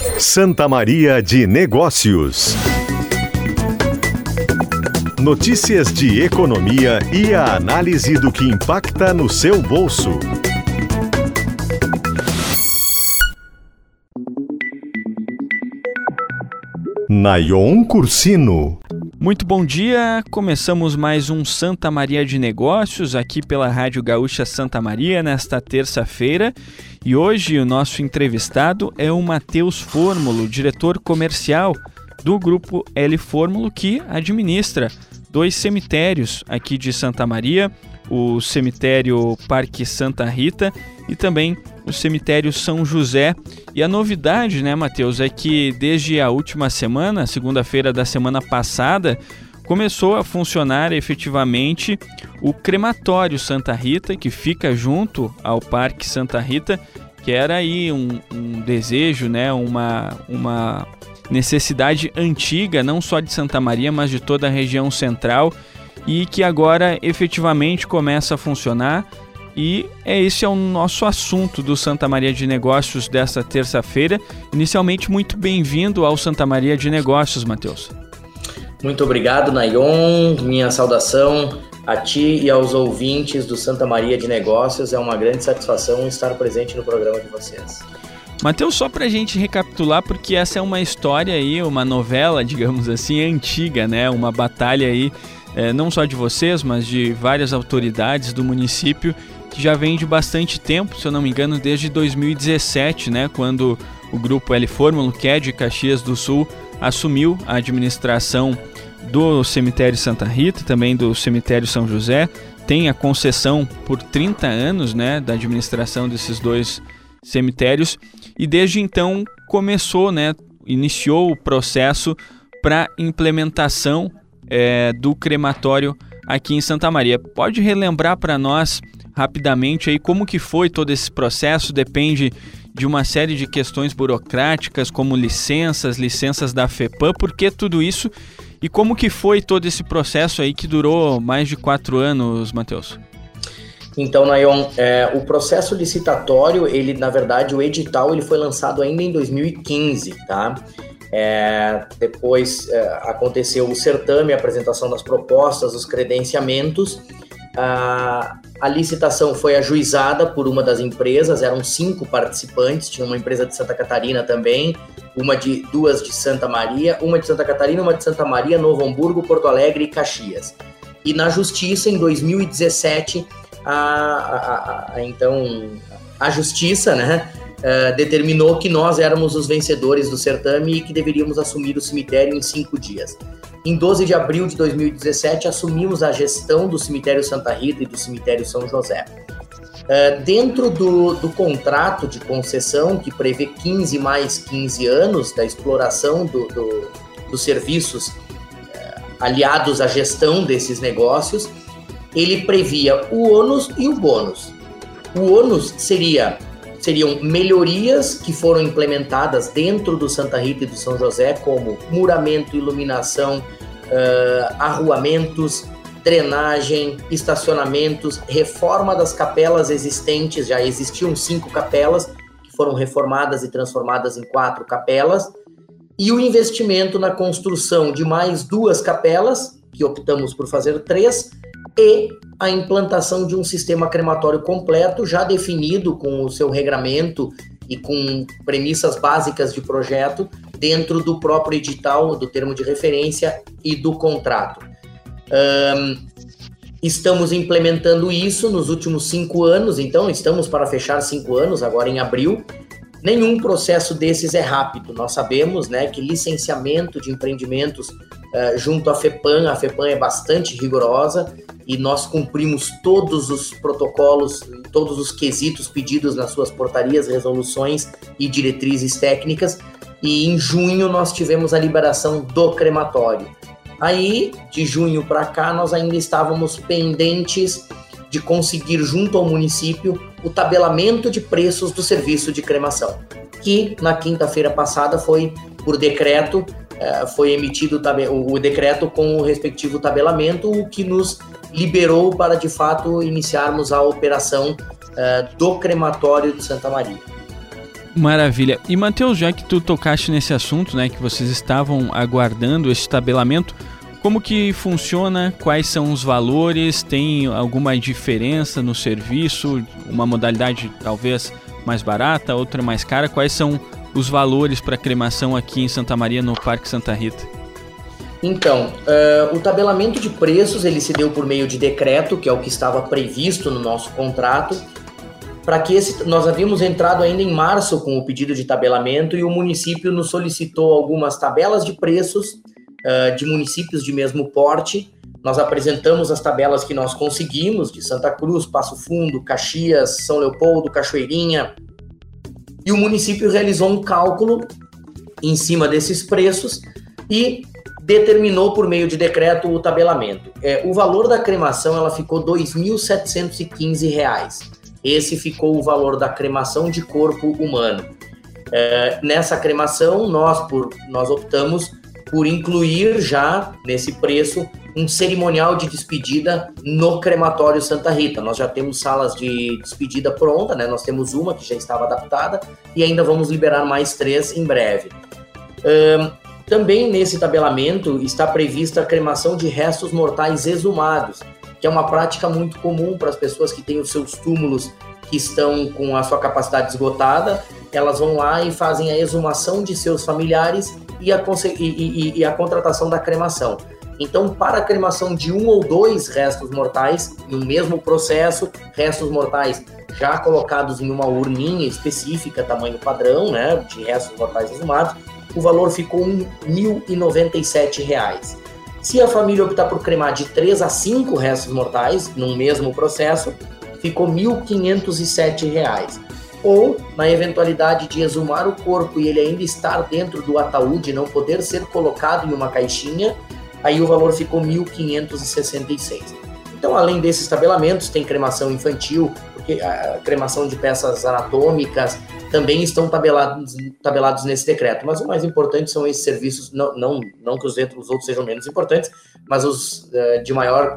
Santa Maria de Negócios. Notícias de economia e a análise do que impacta no seu bolso. Nayon Cursino. Muito bom dia, começamos mais um Santa Maria de Negócios aqui pela Rádio Gaúcha Santa Maria nesta terça-feira e hoje o nosso entrevistado é o Matheus Fórmulo, diretor comercial do Grupo L Fórmulo, que administra 2 cemitérios aqui de Santa Maria, o cemitério Parque Santa Rita e também o cemitério São José. E a novidade, né, Matheus, é que desde a última semana, segunda-feira da semana passada, começou a funcionar efetivamente o crematório Santa Rita, que fica junto ao Parque Santa Rita, que era aí um desejo, né, uma necessidade antiga, não só de Santa Maria, mas de toda a região central, e que agora efetivamente começa a funcionar. E esse é o nosso assunto do Santa Maria de Negócios desta terça-feira. Inicialmente, muito bem-vindo ao Santa Maria de Negócios, Matheus. Muito obrigado, Nayon. Minha saudação a ti e aos ouvintes do Santa Maria de Negócios. É uma grande satisfação estar presente no programa de vocês. Matheus, só para a gente recapitular, porque essa é uma história aí, uma novela, digamos assim, antiga, né? Uma batalha aí, não só de vocês, mas de várias autoridades do município, que já vem de bastante tempo, se eu não me engano, desde 2017, né? Quando o Grupo L Fórmulo, que é de Caxias do Sul, assumiu a administração do cemitério Santa Rita, também do cemitério São José, tem a concessão por 30 anos, né, da administração desses 2 cemitérios, e desde então começou, né, iniciou o processo para implementação do crematório aqui em Santa Maria. Pode relembrar para nós rapidamente aí como que foi todo esse processo? Depende de uma série de questões burocráticas, como licenças da FEPAM. Por que tudo isso? E como que foi todo esse processo aí que durou mais de 4 anos, Matheus? Então, Nayon, o processo licitatório, ele, na verdade, o edital, ele foi lançado ainda em 2015, tá? Depois aconteceu o certame, a apresentação das propostas, os credenciamentos. A licitação foi ajuizada por uma das empresas, eram 5 participantes, tinha uma empresa de Santa Catarina também, 2 de Santa Maria, uma de Santa Catarina, uma de Santa Maria, Novo Hamburgo, Porto Alegre e Caxias. E na Justiça, em 2017, então, a Justiça, né, determinou que nós éramos os vencedores do certame e que deveríamos assumir o cemitério em 5 dias. Em 12 de abril de 2017, assumimos a gestão do cemitério Santa Rita e do cemitério São José. Dentro do contrato de concessão, que prevê 15 mais 15 anos da exploração dos serviços aliados à gestão desses negócios, ele previa o ônus e o bônus. O ônus seriam melhorias que foram implementadas dentro do Santa Rita e do São José, como muramento, iluminação, arruamentos, drenagem, estacionamentos, reforma das capelas existentes. Já existiam 5 capelas que foram reformadas e transformadas em 4 capelas, e o investimento na construção de mais 2 capelas, que optamos por fazer 3, e a implantação de um sistema crematório completo, já definido com o seu regramento e com premissas básicas de projeto dentro do próprio edital, do termo de referência e do contrato. Estamos implementando isso nos últimos 5 anos, então estamos para fechar 5 anos, agora em abril. Nenhum processo desses é rápido. Nós sabemos, né, que licenciamento de empreendimentos junto à FEPAM é bastante rigorosa e nós cumprimos todos os protocolos, todos os quesitos pedidos nas suas portarias, resoluções e diretrizes técnicas, e em junho nós tivemos a liberação do crematório. Aí, de junho para cá, nós ainda estávamos pendentes de conseguir junto ao município o tabelamento de preços do serviço de cremação, que na quinta-feira passada foi por decreto, foi emitido o decreto com o respectivo tabelamento, o que nos liberou para, de fato, iniciarmos a operação do crematório de Santa Maria. Maravilha. E, Matheus, já que tu tocaste nesse assunto, né, que vocês estavam aguardando esse tabelamento, como que funciona? Quais são os valores? Tem alguma diferença no serviço? Uma modalidade talvez mais barata, outra mais cara? Quais são os valores para cremação aqui em Santa Maria, no Parque Santa Rita? Então, o tabelamento de preços ele se deu por meio de decreto, que é o que estava previsto no nosso contrato, para que nós havíamos entrado ainda em março com o pedido de tabelamento e o município nos solicitou algumas tabelas de preços de municípios de mesmo porte. Nós apresentamos as tabelas que nós conseguimos, de Santa Cruz, Passo Fundo, Caxias, São Leopoldo, Cachoeirinha, e o município realizou um cálculo em cima desses preços e determinou por meio de decreto o tabelamento. O valor da cremação ela ficou R$ 2.715. Esse ficou o valor da cremação de corpo humano. Nessa cremação, nós optamos por incluir já nesse preço um cerimonial de despedida no crematório Santa Rita. Nós já temos salas de despedida pronta, né? Nós temos uma que já estava adaptada e ainda vamos liberar mais 3 em breve. Também nesse tabelamento está prevista a cremação de restos mortais exumados, que é uma prática muito comum para as pessoas que têm os seus túmulos que estão com a sua capacidade esgotada. Elas vão lá e fazem a exumação de seus familiares e a contratação da cremação. Então, para a cremação de 1 ou 2 restos mortais, no mesmo processo, restos mortais já colocados em uma urninha específica, tamanho padrão, né, de restos mortais exumados, o valor ficou R$ 1.097. Se a família optar por cremar de 3 a 5 restos mortais, no mesmo processo, ficou R$ 1.507. Ou, na eventualidade de exumar o corpo e ele ainda estar dentro do ataúde e não poder ser colocado em uma caixinha, aí o valor ficou R$ 1.566. Então, além desses tabelamentos, tem cremação infantil, porque a cremação de peças anatômicas também estão tabelados nesse decreto. Mas o mais importante são esses serviços, não que os outros sejam menos importantes, mas os de maior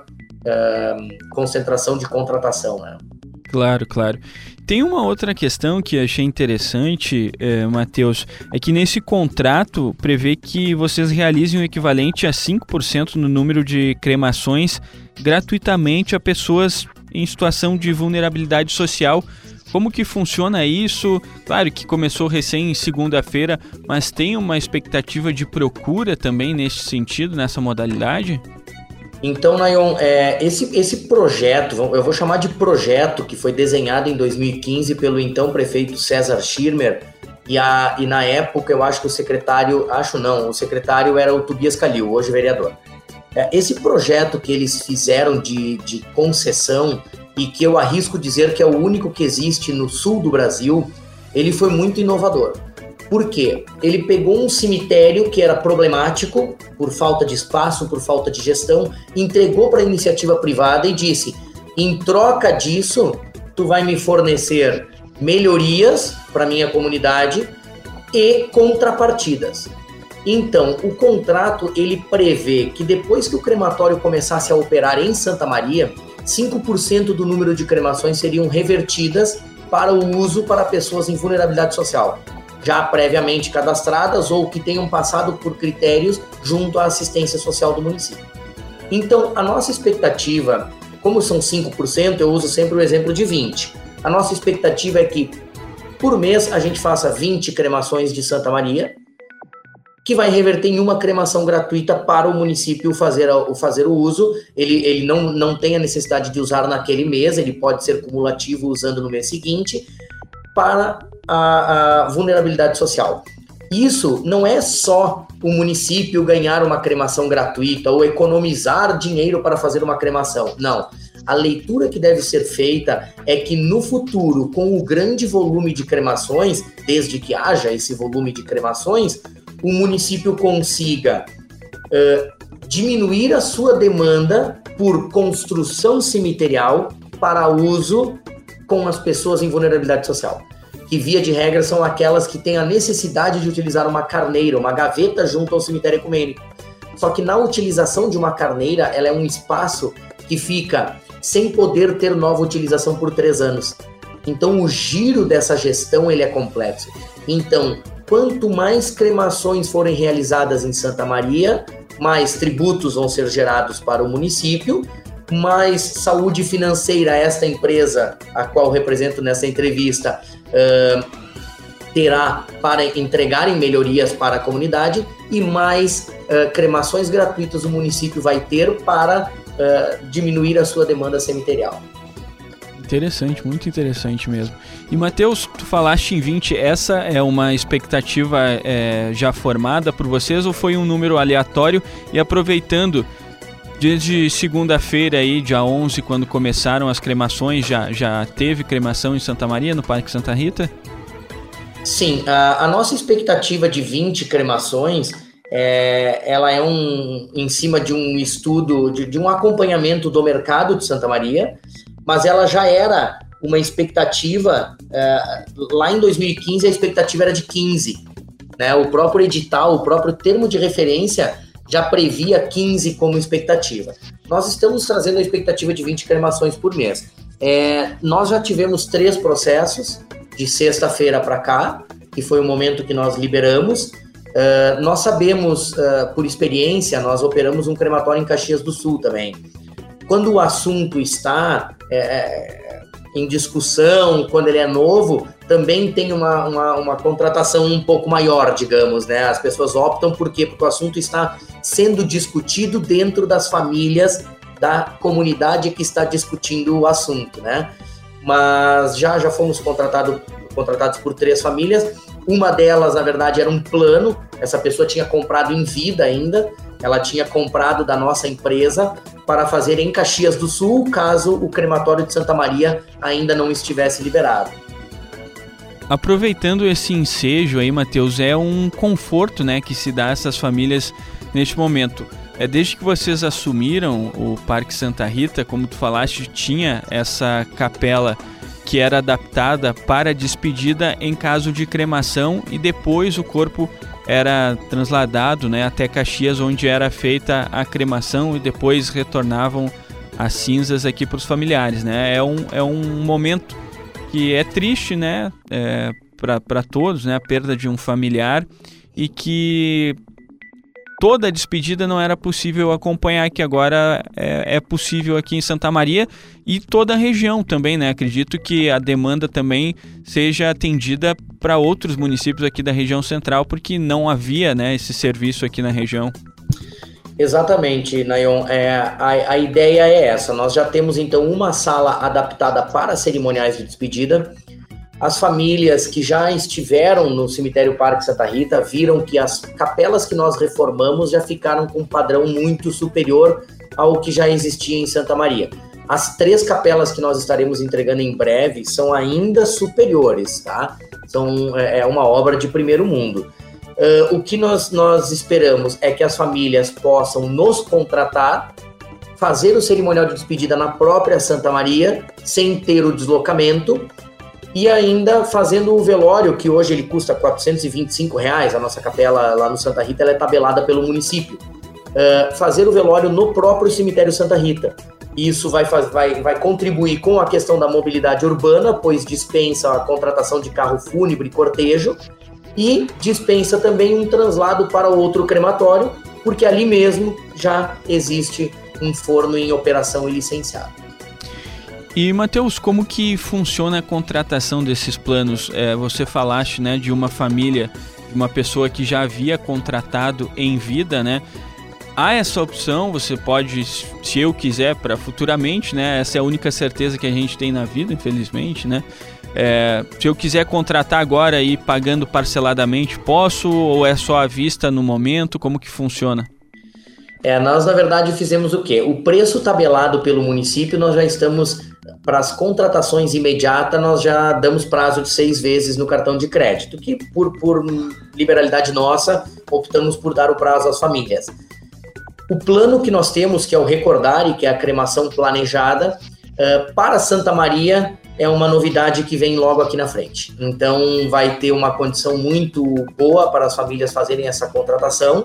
concentração de contratação, né? Claro, claro. Tem uma outra questão que achei interessante, Matheus, é que nesse contrato prevê que vocês realizem o equivalente a 5% no número de cremações gratuitamente a pessoas em situação de vulnerabilidade social. Como que funciona isso? Claro que começou recém em segunda-feira, mas tem uma expectativa de procura também nesse sentido, nessa modalidade? Então, Nayon, esse projeto, eu vou chamar de projeto, que foi desenhado em 2015 pelo então prefeito César Schirmer, e na época eu acho que o secretário era o Tobias Calil, hoje vereador. Esse projeto que eles fizeram de concessão, e que eu arrisco dizer que é o único que existe no sul do Brasil, ele foi muito inovador. Por quê? Ele pegou um cemitério que era problemático, por falta de espaço, por falta de gestão, entregou para a iniciativa privada e disse: em troca disso, tu vai me fornecer melhorias para minha comunidade e contrapartidas. Então, o contrato ele prevê que depois que o crematório começasse a operar em Santa Maria, 5% do número de cremações seriam revertidas para o uso para pessoas em vulnerabilidade social, já previamente cadastradas ou que tenham passado por critérios junto à assistência social do município. Então, a nossa expectativa, como são 5%, eu uso sempre o exemplo de 20%. A nossa expectativa é que, por mês, a gente faça 20 cremações de Santa Maria, que vai reverter em uma cremação gratuita para o município fazer o uso. Ele não tem a necessidade de usar naquele mês, ele pode ser cumulativo usando no mês seguinte, para a vulnerabilidade social. Isso não é só o município ganhar uma cremação gratuita ou economizar dinheiro para fazer uma cremação. Não. A leitura que deve ser feita é que no futuro, com o grande volume de cremações, desde que haja esse volume de cremações, o município consiga diminuir a sua demanda por construção cemiterial para uso com as pessoas em vulnerabilidade social, que via de regra são aquelas que têm a necessidade de utilizar uma carneira, uma gaveta junto ao cemitério ecumênico. Só que na utilização de uma carneira, ela é um espaço que fica sem poder ter nova utilização por 3 anos. Então, o giro dessa gestão ele é complexo. Então, quanto mais cremações forem realizadas em Santa Maria, mais tributos vão ser gerados para o município, mais saúde financeira esta empresa, a qual represento nessa entrevista, terá para entregarem melhorias para a comunidade, e mais cremações gratuitas o município vai ter para diminuir a sua demanda cemiterial. Interessante, muito interessante mesmo. E Matheus, tu falaste em 20, essa é uma expectativa já formada por vocês ou foi um número aleatório? E aproveitando, desde segunda-feira aí, dia 11, quando começaram as cremações, já teve cremação em Santa Maria, no Parque Santa Rita? Sim, a nossa expectativa de 20 cremações, ela é em cima de um estudo, de um acompanhamento do mercado de Santa Maria, mas ela já era uma expectativa, lá em 2015 a expectativa era de 15, né? O próprio edital, o próprio termo de referência já previa 15 como expectativa. Nós estamos trazendo a expectativa de 20 cremações por mês. Nós já tivemos 3 processos de sexta-feira para cá, que foi o momento que nós liberamos. Nós sabemos, por experiência, nós operamos um crematório em Caxias do Sul também. Quando o assunto está em discussão, quando ele é novo, também tem uma contratação um pouco maior, digamos, né? As pessoas optam por quê? Porque o assunto está sendo discutido dentro das famílias da comunidade que está discutindo o assunto, né? Mas já fomos contratados por 3 famílias. Uma delas, na verdade, era um plano. Essa pessoa tinha comprado em vida ainda. Ela tinha comprado da nossa empresa para fazer em Caxias do Sul, caso o crematório de Santa Maria ainda não estivesse liberado. Aproveitando esse ensejo aí, Matheus, é um conforto, né, que se dá a essas famílias neste momento. Desde que vocês assumiram o Parque Santa Rita, como tu falaste, tinha essa capela que era adaptada para despedida em caso de cremação e depois o corpo era transladado, né, até Caxias, onde era feita a cremação e depois retornavam as cinzas aqui para os familiares, né? É um momento que é triste, né, para todos, né, a perda de um familiar, e que toda a despedida não era possível acompanhar, que agora é possível aqui em Santa Maria e toda a região também, né? Acredito que a demanda também seja atendida para outros municípios aqui da região central, porque não havia, né, esse serviço aqui na região. Exatamente, Nayon. A ideia é essa. Nós já temos, então, uma sala adaptada para cerimoniais de despedida. As famílias que já estiveram no cemitério Parque Santa Rita viram que as capelas que nós reformamos já ficaram com um padrão muito superior ao que já existia em Santa Maria. As 3 capelas que nós estaremos entregando em breve são ainda superiores, tá? É uma obra de primeiro mundo. O que nós esperamos é que as famílias possam nos contratar, fazer o cerimonial de despedida na própria Santa Maria, sem ter o deslocamento, e ainda fazendo o velório, que hoje ele custa R$ 425, a nossa capela lá no Santa Rita ela é tabelada pelo município. Fazer o velório no próprio cemitério Santa Rita. Isso vai contribuir com a questão da mobilidade urbana, pois dispensa a contratação de carro fúnebre e cortejo, e dispensa também um translado para outro crematório, porque ali mesmo já existe um forno em operação e licenciado. E, Matheus, como que funciona a contratação desses planos? Você falaste, né, de uma família, de uma pessoa que já havia contratado em vida, né? Há essa opção, você pode, se eu quiser, para futuramente, né? Essa é a única certeza que a gente tem na vida, infelizmente, né? Se eu quiser contratar agora e ir pagando parceladamente, posso? Ou é só à vista no momento? Como que funciona? Nós, na verdade, fizemos o quê? O preço tabelado pelo município, nós já estamos, para as contratações imediatas, nós já damos prazo de 6 vezes no cartão de crédito, que por liberalidade nossa, optamos por dar o prazo às famílias. O plano que nós temos, que é o Recordare, que é a cremação planejada, para Santa Maria, é uma novidade que vem logo aqui na frente. Então, vai ter uma condição muito boa para as famílias fazerem essa contratação.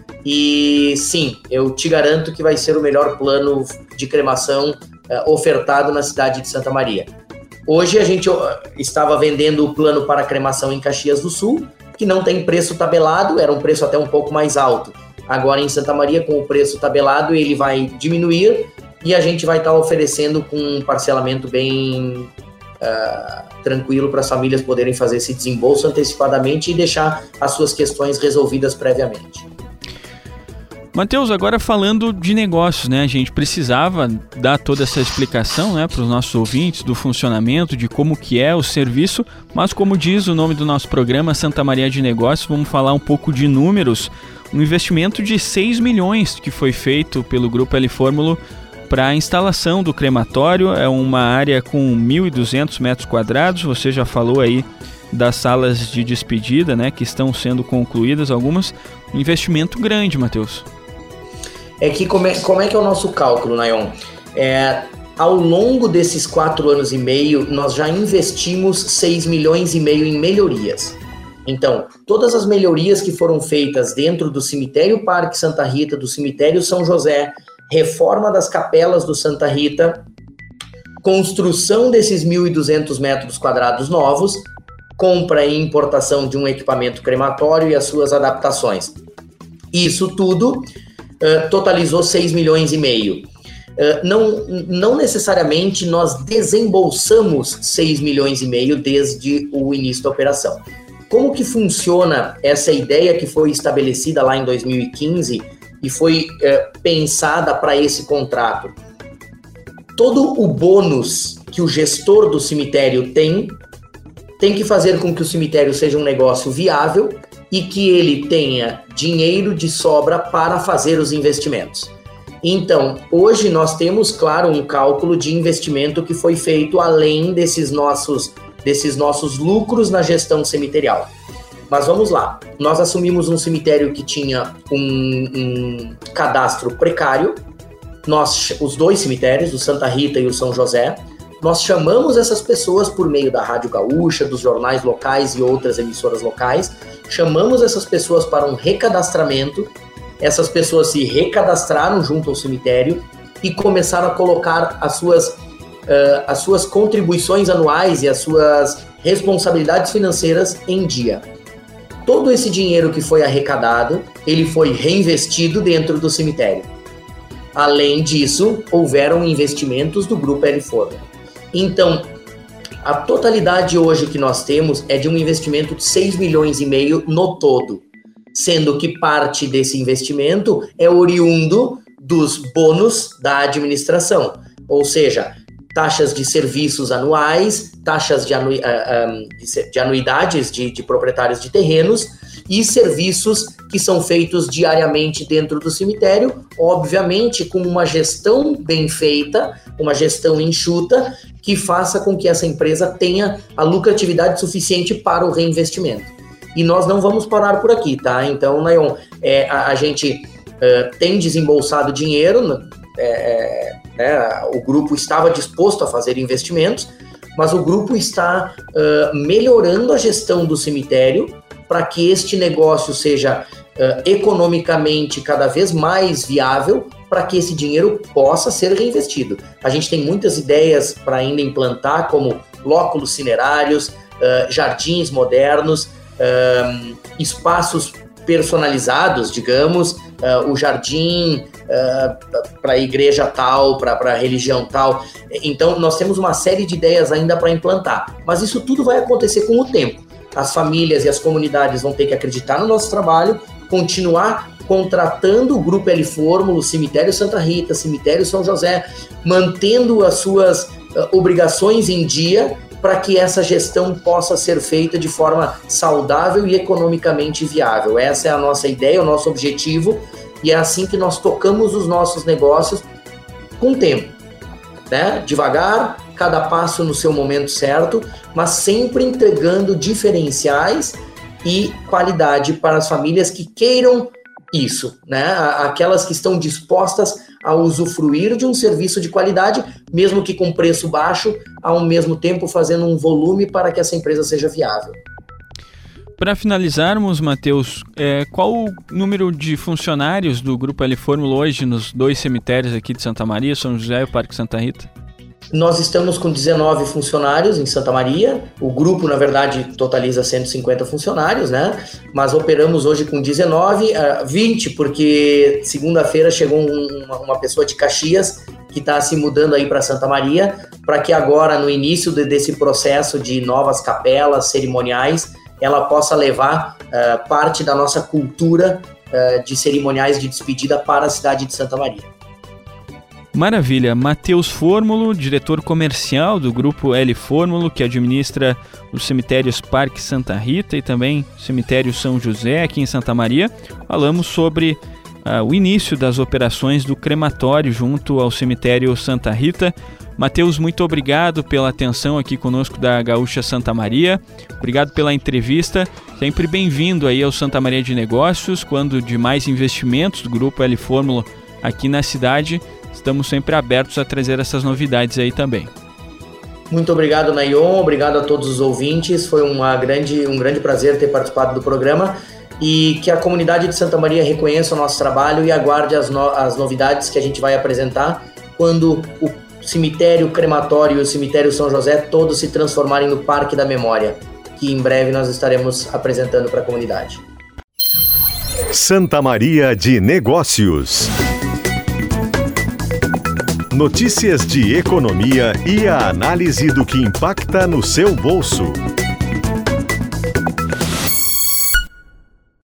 E sim, eu te garanto que vai ser o melhor plano de cremação ofertado na cidade de Santa Maria. Hoje a gente estava vendendo o plano para cremação em Caxias do Sul, que não tem preço tabelado, era um preço até um pouco mais alto. Agora em Santa Maria, com o preço tabelado, ele vai diminuir e a gente vai estar oferecendo com um parcelamento bem tranquilo para as famílias poderem fazer esse desembolso antecipadamente e deixar as suas questões resolvidas previamente. Matheus, agora falando de negócios, né? A gente precisava dar toda essa explicação, né, para os nossos ouvintes do funcionamento, de como que é o serviço, mas como diz o nome do nosso programa, Santa Maria de Negócios, vamos falar um pouco de números. Um investimento de 6 milhões que foi feito pelo Grupo L Fórmula para a instalação do crematório. É uma área com 1.200 metros quadrados, você já falou aí das salas de despedida, né, que estão sendo concluídas algumas. Um investimento grande, Matheus. É que como é que é o nosso cálculo, Nayon? Ao longo desses 4 anos e meio, nós já investimos 6 milhões e meio em melhorias. Então, todas as melhorias que foram feitas dentro do cemitério Parque Santa Rita, do cemitério São José, reforma das capelas do Santa Rita, construção desses 1.200 metros quadrados novos, compra e importação de um equipamento crematório e as suas adaptações. Isso tudo totalizou 6 milhões e meio. Não necessariamente nós desembolsamos 6 milhões e meio desde o início da operação. Como que funciona essa ideia que foi estabelecida lá em 2015 e foi pensada para esse contrato? Todo o bônus que o gestor do cemitério tem que fazer com que o cemitério seja um negócio viável e que ele tenha dinheiro de sobra para fazer os investimentos. Então, hoje nós temos, claro, um cálculo de investimento que foi feito além desses nossos lucros na gestão cemiterial. Mas vamos lá, nós assumimos um cemitério que tinha um cadastro precário, os 2 cemitérios, o Santa Rita e o São José, nós chamamos essas pessoas por meio da Rádio Gaúcha, dos jornais locais e outras emissoras locais, chamamos essas pessoas para um recadastramento, essas pessoas se recadastraram junto ao cemitério e começaram a colocar as suas contribuições anuais e as suas responsabilidades financeiras em dia. Todo esse dinheiro que foi arrecadado, ele foi reinvestido dentro do cemitério. Além disso, houveram investimentos do Grupo L Fórmula. Então, a totalidade hoje que nós temos é de um investimento de 6 milhões e meio no todo, sendo que parte desse investimento é oriundo dos bônus da administração, ou seja, taxas de serviços anuais, taxas de anuidades de proprietários de terrenos e serviços que são feitos diariamente dentro do cemitério, obviamente com uma gestão bem feita, uma gestão enxuta, que faça com que essa empresa tenha a lucratividade suficiente para o reinvestimento. E nós não vamos parar por aqui, tá? Então, Nayon, a gente tem desembolsado dinheiro, o grupo estava disposto a fazer investimentos, mas o grupo está melhorando a gestão do cemitério para que este negócio seja economicamente cada vez mais viável, para que esse dinheiro possa ser reinvestido. A gente tem muitas ideias para ainda implantar, como lóculos cinerários, jardins modernos, espaços personalizados, digamos, o jardim para a igreja tal, para a religião tal. Então, nós temos uma série de ideias ainda para implantar, mas isso tudo vai acontecer com o tempo. As famílias e as comunidades vão ter que acreditar no nosso trabalho, continuar contratando o Grupo L Fórmula, o Cemitério Santa Rita, Cemitério São José, mantendo as suas obrigações em dia, para que essa gestão possa ser feita de forma saudável e economicamente viável. Essa é a nossa ideia, o nosso objetivo, e é assim que nós tocamos os nossos negócios com tempo, né? Devagar, cada passo no seu momento certo, mas sempre entregando diferenciais e qualidade para as famílias que queiram isso, né? Aquelas que estão dispostas a usufruir de um serviço de qualidade, mesmo que com preço baixo, ao mesmo tempo fazendo um volume para que essa empresa seja viável. Para finalizarmos, Matheus, qual o número de funcionários do Grupo L Fórmula hoje nos 2 cemitérios aqui de Santa Maria, São José e o Parque Santa Rita? Nós estamos com 19 funcionários em Santa Maria. O grupo, na verdade, totaliza 150 funcionários, né? Mas operamos hoje com 19, 20, porque segunda-feira chegou uma pessoa de Caxias que está se mudando aí para Santa Maria, para que agora, no início desse processo de novas capelas cerimoniais, ela possa levar parte da nossa cultura de cerimoniais de despedida para a cidade de Santa Maria. Maravilha. Matheus Fórmulo, diretor comercial do Grupo L Fórmulo, que administra os cemitérios Parque Santa Rita e também o cemitério São José, aqui em Santa Maria. Falamos sobre o início das operações do crematório junto ao cemitério Santa Rita. Matheus, muito obrigado pela atenção aqui conosco da Gaúcha Santa Maria. Obrigado pela entrevista. Sempre bem-vindo aí ao Santa Maria de Negócios, quando de mais investimentos do Grupo L Fórmulo aqui na cidade. Estamos sempre abertos a trazer essas novidades aí também. Muito obrigado, Nayon. Obrigado a todos os ouvintes. Foi um grande prazer ter participado do programa e que a comunidade de Santa Maria reconheça o nosso trabalho e aguarde as novidades que a gente vai apresentar quando o cemitério crematório e o cemitério São José todos se transformarem no Parque da Memória, que em breve nós estaremos apresentando para a comunidade. Santa Maria de Negócios. Notícias de economia e a análise do que impacta no seu bolso.